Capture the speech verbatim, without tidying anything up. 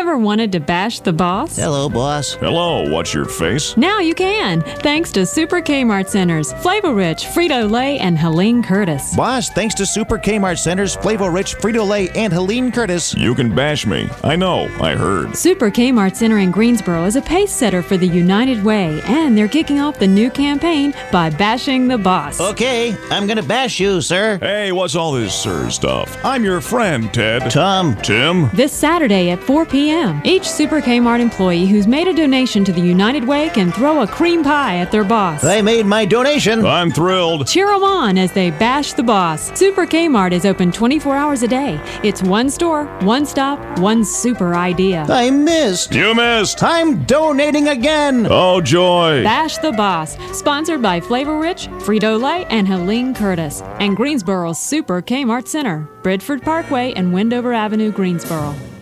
Ever wanted to bash the boss? Hello, boss. Hello, what's your face? Now you can, thanks to Super Kmart Centers, Flavor Rich, Frito-Lay, and Helene Curtis. Boss, thanks to Super Kmart Centers, Flavor Rich, Frito-Lay, and Helene Curtis. You can bash me. I know, I heard. Super Kmart Center in Greensboro is a pace setter for the United Way, and they're kicking off the new campaign by bashing the boss. Okay, I'm gonna bash you, sir. Hey, what's all this sir stuff? I'm your friend, Ted. Tom. Tim? This Saturday at four p.m., each Super Kmart employee who's made a donation to the United Way can throw a cream pie at their boss. I made my donation. I'm thrilled. Cheer them on as they bash the boss. Super Kmart is open twenty-four hours a day. It's one store, one stop, one super idea. I missed. You missed. I'm donating again. Oh, joy. Bash the Boss, sponsored by Flavor Rich, Frito-Lay, and Helene Curtis, and Greensboro's Super Kmart Center, Bridgeford Parkway and Wendover Avenue, Greensboro.